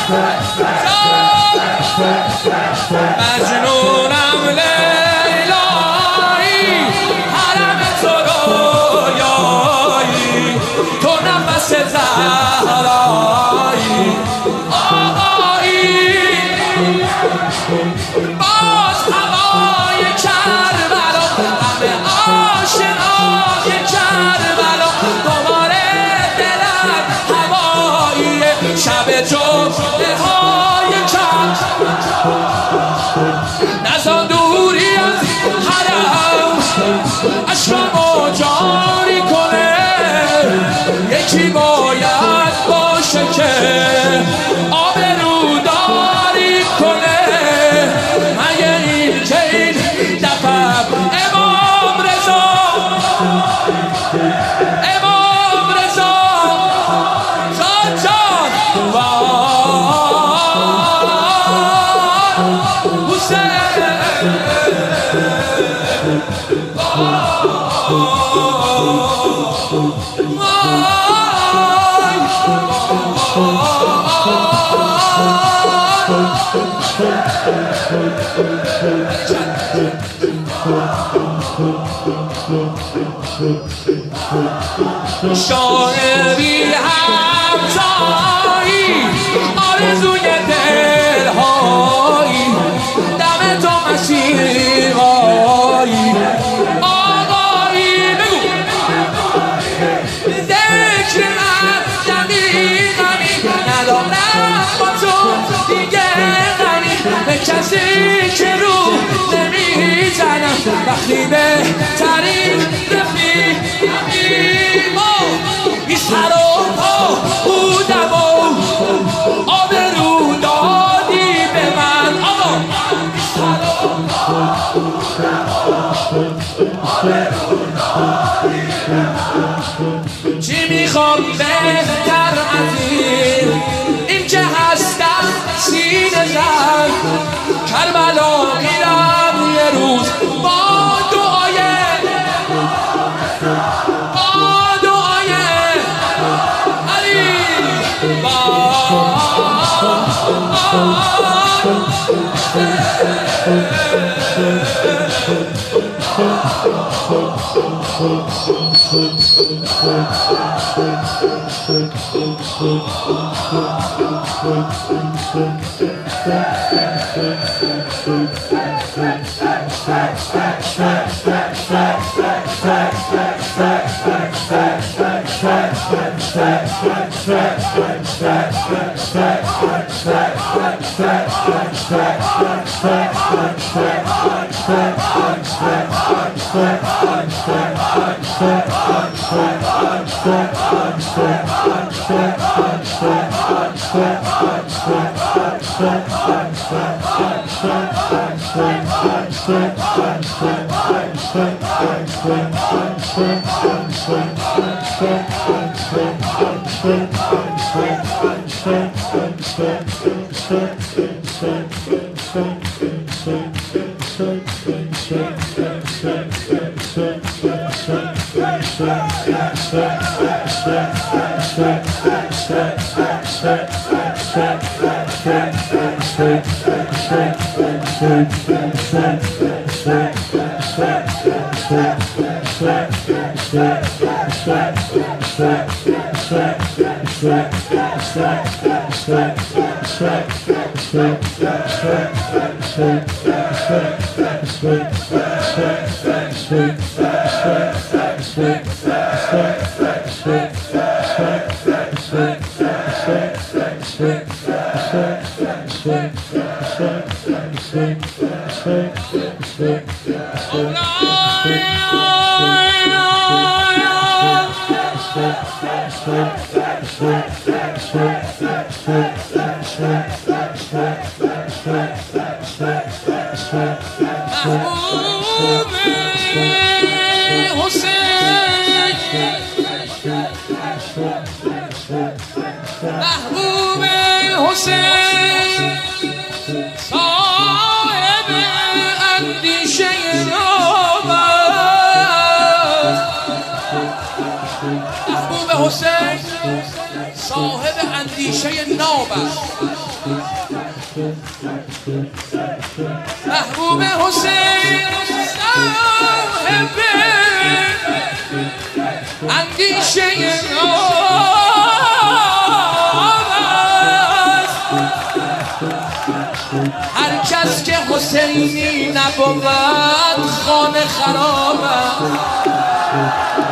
مجنونم لیلایی حرم تو رویایی تو نفس زهرایی آقایی باز هوای کربلا همه آشنای کربلا دوباره دلم هوایی شب جمعه های کم نزا دوری از حرم عشقمو جاری کنه یکی باید باشه که آبروداری کنه مگه این که این دفعه امام رضا جان جان شاعری همزایی آرزوی دلهایی دم تو مسیحایی آقایی بگو ذکر عدمی غمی ندارم با تو دیگه غمی به کسی که رو نمیزنم وقتی بهترین رفیقیم بی سر و پا بودم و آبرو دادی به من آقا بی سر و پا چی میخوام بهتر از این که هستم سینه زن کربلا میرم یه روز با دعای علی محبوب حسین صاحب اندیشه ناب محبوب حسین صاحب اندیشه ناب محبوب حسین صاحب اندیشه هر کس که حسینی نبود خانه خراب است.